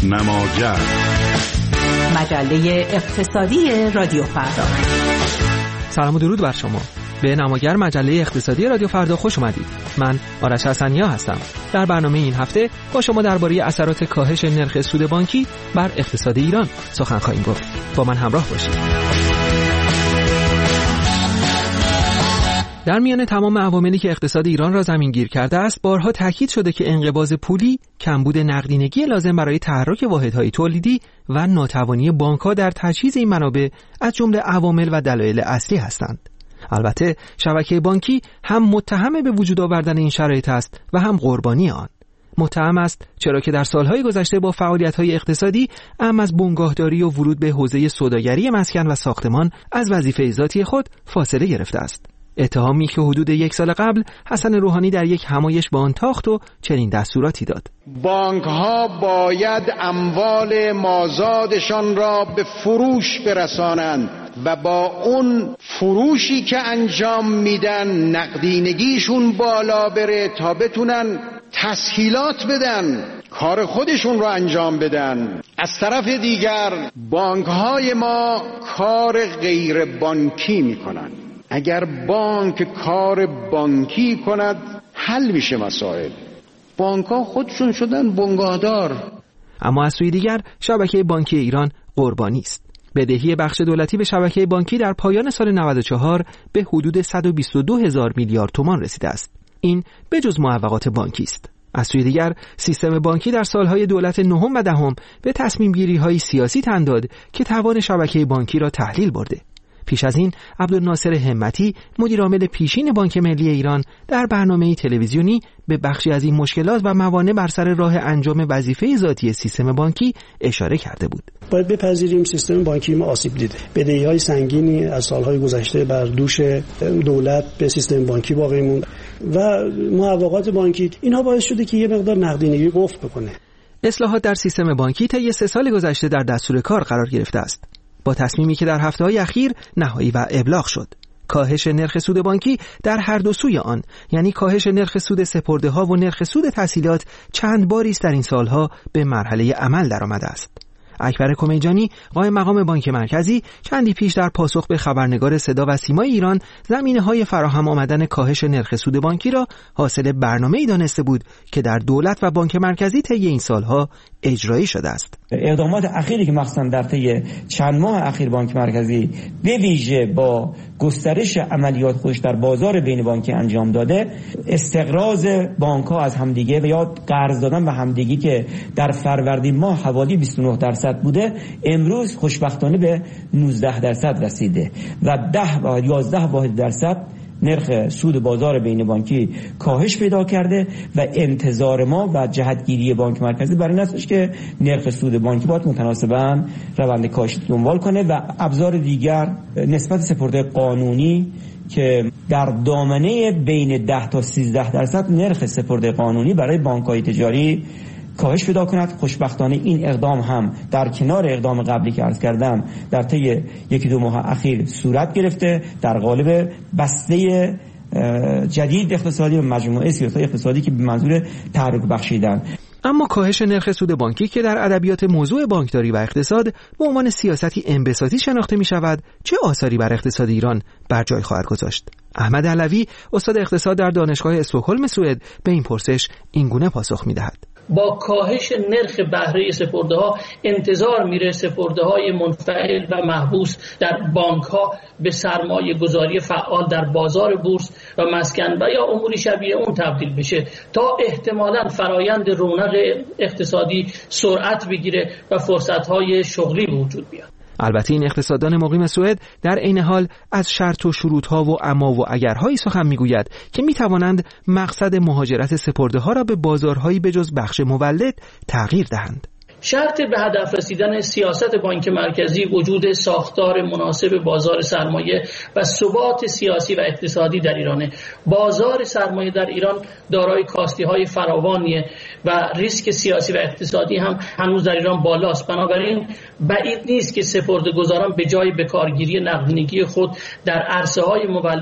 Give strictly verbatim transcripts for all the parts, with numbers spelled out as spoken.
نماگر، مجله اقتصادی رادیو فردا. سلام و درود بر شما. به نماگر مجله اقتصادی رادیو فردا خوش اومدید. من آرش حسنیا هستم. در برنامه این هفته با شما درباره اثرات کاهش نرخ سود بانکی بر اقتصاد ایران سخن خواهیم گفت. با من همراه باشید. در میان تمام عواملی که اقتصاد ایران را زمینگیر کرده است، بارها تاکید شده که انقباض پولی، کمبود نقدینگی لازم برای تحرک واحدهای تولیدی و ناتوانی بانک‌ها در تجهیز این منابع از جمله عوامل و دلایل اصلی هستند. البته شبکه بانکی هم متهم به وجود آوردن این شرایط است و هم قربانی آن. متهم است چرا که در سالهای گذشته با فعالیت‌های اقتصادی اعم از بنگاهداری و ورود به حوزه سوداگری مسکن و ساختمان از وظیفه ذاتی خود فاصله گرفته است. اتهامی که حدود یک سال قبل حسن روحانی در یک همایش به آن تاخت و چنین دستوراتی داد: بانک‌ها باید اموال مازادشان را به فروش برسانند و با اون فروشی که انجام میدن نقدینگیشون بالا بره تا بتونن تسهیلات بدن، کار خودشون رو انجام بدن. از طرف دیگر بانک‌های ما کار غیر بانکی میکنن. اگر بانک کار بانکی کند حل میشه مسائل. بانک‌ها خودشون شدن بنگاهدار. اما از سوی دیگر شبکه بانکی ایران قربانی است. بدهی بخش دولتی به شبکه بانکی در پایان سال نود و چهار به حدود صد و بیست و دو هزار میلیارد تومان رسیده است. این به جز معوقات بانکی است. از سوی دیگر سیستم بانکی در سالهای دولت نهم و دهم به تصمیم گیری های سیاسی تن داد که توان شبکه بانکی را تحلیل برده. پیش از این عبدالناصر همتی مدیرعامل پیشین بانک ملی ایران در برنامه تلویزیونی به بخشی از این مشکلات و موانع بر سر راه انجام وظیفه ذاتی سیستم بانکی اشاره کرده بود. باید بپذیریم سیستم بانکی ما آسیب دیده. بدهی‌های سنگینی از سالهای گذشته بر دوش دولت به سیستم بانکی باقی موند و معوقات بانکی اینها باعث شده که یه مقدار نقدینگی قفل بکنه. اصلاحات در سیستم بانکی طی سه سال گذشته در دستور کار قرار گرفته است، با تصمیمی که در هفته‌های اخیر نهایی و ابلاغ شد. کاهش نرخ سود بانکی در هر دو سوی آن، یعنی کاهش نرخ سود سپرده‌ها و نرخ سود تسهیلات، چند باری است در این سالها به مرحله عمل درآمده است. اکبر کمیجانی قائم مقام بانک مرکزی چندی پیش در پاسخ به خبرنگار صدا و سیمای ایران زمینه‌های فراهم آمدن کاهش نرخ سود بانکی را حاصل برنامه‌ای دانسته بود که در دولت و بانک مرکزی طی این سالها اجرایی شده است. اقدامات اخیری که مخصوصا در طی چند ماه اخیر بانک مرکزی به ویژه با گسترش عملیات خودش در بازار بین بانکی انجام داده، استقراض بانک‌ها از همدیگه و یا قرض دادن به همدیگه که در فروردین ماه حوالی بیست و نه درصد بوده، امروز خوشبختانه به نوزده درصد رسیده و ده و یازده واحد درصد نرخ سود بازار بین بانکی کاهش پیدا کرده و انتظار ما و جهتگیری بانک مرکزی بر این است که نرخ سود بانکی باید متناسباً روند کاهش دنبال کنه و ابزار دیگر نسبت سپرده قانونی که در دامنه بین ده تا سیزده درصد نرخ سپرده قانونی برای بانک‌های تجاری کاهش پیدا کند. خوشبختانه این اقدام هم در کنار اقدام قبلی که عرض کردم در طی یکی دو ماه اخیر صورت گرفته در قالب بسته جدید اقتصادی و مجموعه سیاست‌های اقتصادی که به منظور تحرک بخشیدن. اما کاهش نرخ سود بانکی که در ادبیات موضوع بانکداری و اقتصاد به عنوان سیاستی انبساطی شناخته می شود، چه آثاری بر اقتصاد ایران بر جای خواهد گذاشت؟ احمد علوی استاد اقتصاد در دانشگاه استکهلم سوئد به این پرسش اینگونه پاسخ می دهد: با کاهش نرخ بهره سپرده‌ها انتظار میره سپرده‌های منفعل و محبوس در بانک‌ها به سرمایه گذاری فعال در بازار بورس و مسکن و یا اموری شبیه اون تبدیل بشه تا احتمالاً فرایند رونق اقتصادی سرعت بگیره و فرصت‌های شغلی به وجود بیاد. البته این اقتصاددان مقیم سوئد در عین حال از شرط و شروطها و اما و اگرهایی سخن میگوید که میتوانند مقصد مهاجرت سپرده‌ها را به بازارهایی بجز بخش مولد تغییر دهند. شرط به هدف رسیدن سیاست بانک مرکزی وجود ساختار مناسب بازار سرمایه و ثبات سیاسی و اقتصادی در ایرانه. بازار سرمایه در ایران دارای کاستی‌های فراوانیه و ریسک سیاسی و اقتصادی هم هنوز در ایران بالاست. بنابراین بعید نیست که سپرده‌گذاران به جای بکارگیری نقدینگی خود در عرصه‌های مولد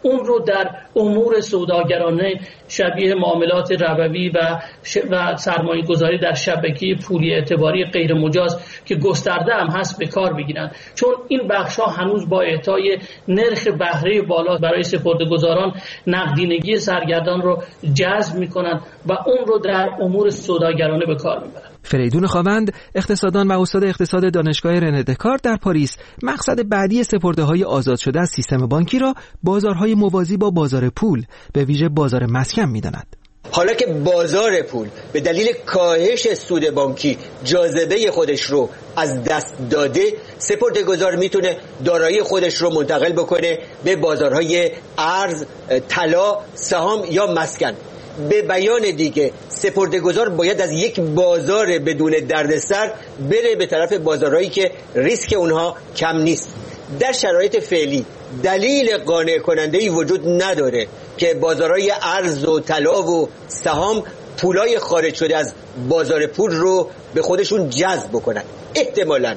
اون رو در امور سوداگرانه شبیه معاملات ربوی و و سرمایه گذاری در شبکه پولی اعتباری غیر مجاز که گسترده هم هست به کار بگیرن، چون این بخش ها هنوز با اعطای نرخ بهره بالا برای سپرده‌گذاران نقدینگی سرگردان رو جذب میکنن و اون رو در امور سوداگرانه به کار میبرن. فریدون خاوند، اقتصاددان و استاد اقتصاد دانشگاه رنه دکارت در پاریس، مقصد بعدی سپرده‌های آزاد شده از سیستم بانکی را بازارهای موازی با بازار پول، به ویژه بازار مسکن می‌داند. حالا که بازار پول به دلیل کاهش سود بانکی جاذبه خودش رو از دست داده، سپرده‌گذار میتونه دارایی خودش رو منتقل بکنه به بازارهای ارز، طلا، سهام یا مسکن. به بیان دیگه سپرده‌گذار باید از یک بازار بدون دردسر بره به طرف بازارهایی که ریسک اونها کم نیست. در شرایط فعلی دلیل قانع کننده‌ای وجود نداره که بازارهای ارز و طلا و سهام پولای خارج شده از بازار پول رو به خودشون جذب بکنن. احتمالاً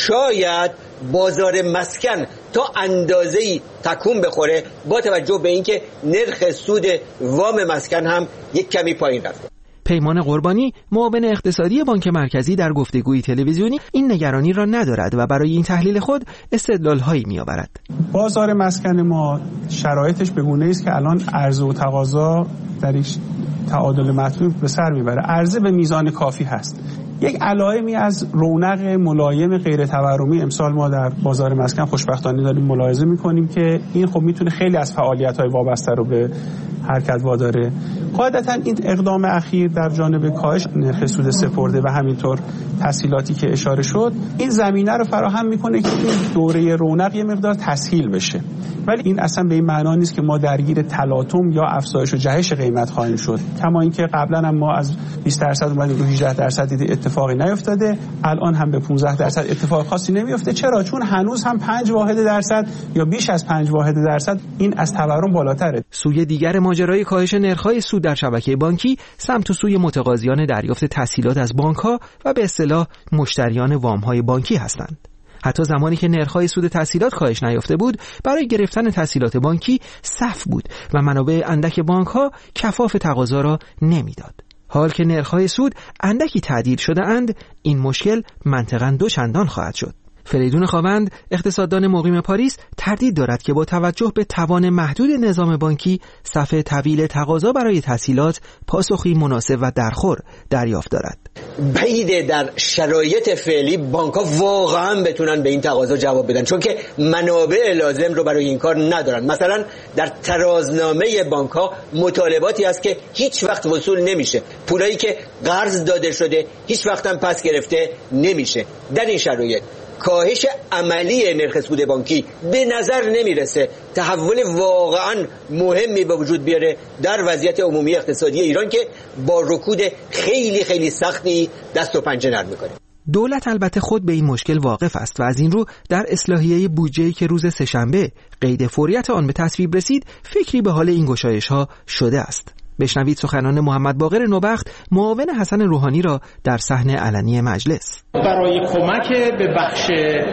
شاید بازار مسکن تا اندازه‌ای تکون بخوره با توجه به اینکه نرخ سود وام مسکن هم یک کمی پایین رفته. پیمان قربانی، معاون اقتصادی بانک مرکزی، در گفتگوی تلویزیونی این نگرانی را ندارد و برای این تحلیل خود استدلال‌هایی می‌آورد. بازار مسکن ما شرایطش به گونه‌ای است که الان عرضه و تقاضا درش تعادل مطلوب به سر میبره. عرضه به میزان کافی هست. یک علائمی از رونق ملایم غیر تورمی امسال ما در بازار مسکن خوشبختانه داریم ملاحظه میکنیم که این خب میتونه خیلی از فعالیت‌های وابسته رو به حرکت واداره. قاعدتاً این اقدام اخیر در جانب کاهش نرخ سود سپرده و همینطور تسهیلاتی که اشاره شد، این زمینه رو فراهم میکنه که این دوره رونق یه مقدار تسهیل بشه. ولی این اصلا به این معنا نیست که ما درگیر تلاطم یا افزایش و جهش قیمت خواهیم شد. کما اینکه قبلا هم ما از بیست درصد اومدیم رو هجده درصد دیده اتفاقی نیفتاده، الان هم به پانزده درصد اتفاق خاصی نمیفته. چرا؟ چون هنوز هم پنج واحد درصد یا بیش از پنج واحد درصد این از تورم بالاتره. سوی دیگر ماجرای کاهش نرخ‌های سود در شبکه بانکی سمت و سوی متقاضیان دریافت تسهیلات از بانک‌ها و به اصطلاح مشتریان وام‌های بانکی هستند. حتی زمانی که نرخ‌های سود تسهیلات کاهش نیافته بود، برای گرفتن تسهیلات بانکی صف بود و منابع اندک بانک‌ها کفاف تقاضا را نمیداد. حال که نرخ‌های سود اندکی تعدیل شده اند، این مشکل منطقاً دو چندان خواهد شد. فریدون خاوند، اقتصاددان مقیم پاریس، تردید دارد که با توجه به توان محدود نظام بانکی، صف طویل تقاضا برای تسهیلات پاسخی مناسب و درخور دریافت دارد. بعیده در شرایط فعلی بانک‌ها واقعاً بتونن به این تقاضا جواب بدن، چون که منابع لازم رو برای این کار ندارن. مثلا در ترازنامه بانک‌ها مطالباتی هست که هیچ وقت وصول نمیشه، پولایی که قرض داده شده هیچ وقت هم پس گرفته نمیشه. در این شرایط کاهش عملی نرخ سود بانکی به نظر نمیرسه تحول واقعا مهمی به وجود بیاره در وضعیت عمومی اقتصادی ایران که با رکود خیلی خیلی سختی دست و پنجه نرم میکنه. دولت البته خود به این مشکل واقف است و از این رو در اصلاحیه بودجه‌ای که روز سه‌شنبه قید فوریت آن به تصویب رسید، فکری به حال این گشایش‌ها شده است. بشنوید سخنان محمد باقر نوبخت، معاون حسن روحانی را در صحن علنی مجلس. برای کمک به بخش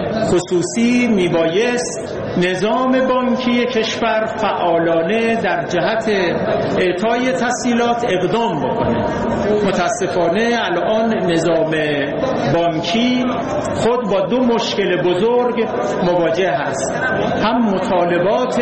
خصوصی میبایست نظام بانکی کشور فعالانه در جهت اعطای تسهیلات اقدام بکنه. متاسفانه الان نظام بانکی خود با دو مشکل بزرگ مواجه است. هم مطالبات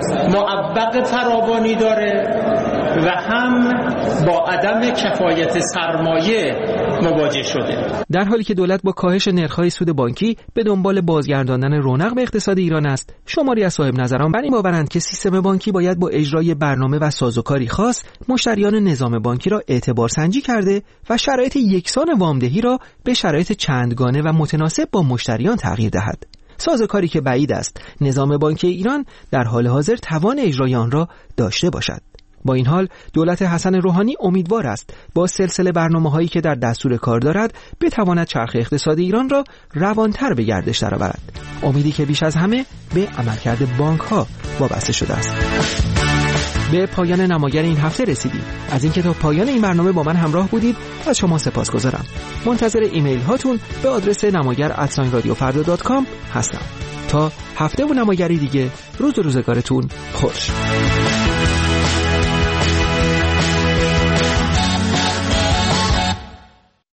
معوق فراوانی داره و هم با عدم کفایت سرمایه مواجه شده. در حالی که دولت با کاهش نرخ‌های سود بانکی به دنبال بازگرداندن رونق به اقتصاد ایران است، شماری از صاحب نظران بر این باورند که سیستم بانکی باید با اجرای برنامه و سازوکاری خاص مشتریان نظام بانکی را اعتبار سنجی کرده و شرایط یکسان وامدهی را به شرایط چندگانه و متناسب با مشتریان تغییر دهد. سازوکاری که بعید است نظام بانکی ایران در حال حاضر توان اجرای آن را داشته باشد. با این حال دولت حسن روحانی امیدوار است با سلسله برنامه‌هایی که در دستور کار دارد بتواند چرخ اقتصاد ایران را روانتر به گردش درآورد. امیدی که بیش از همه به عملکرد بانک‌ها وابسته شده است. به پایان نماگر این هفته رسیدیم. از اینکه تا پایان این برنامه با من همراه بودید از شما سپاسگزارم. منتظر ایمیل هاتون به آدرس نماگر ات رادیو فردا دات کام هستم. تا هفته و نمایری دیگه روز و روزگارتون خوش.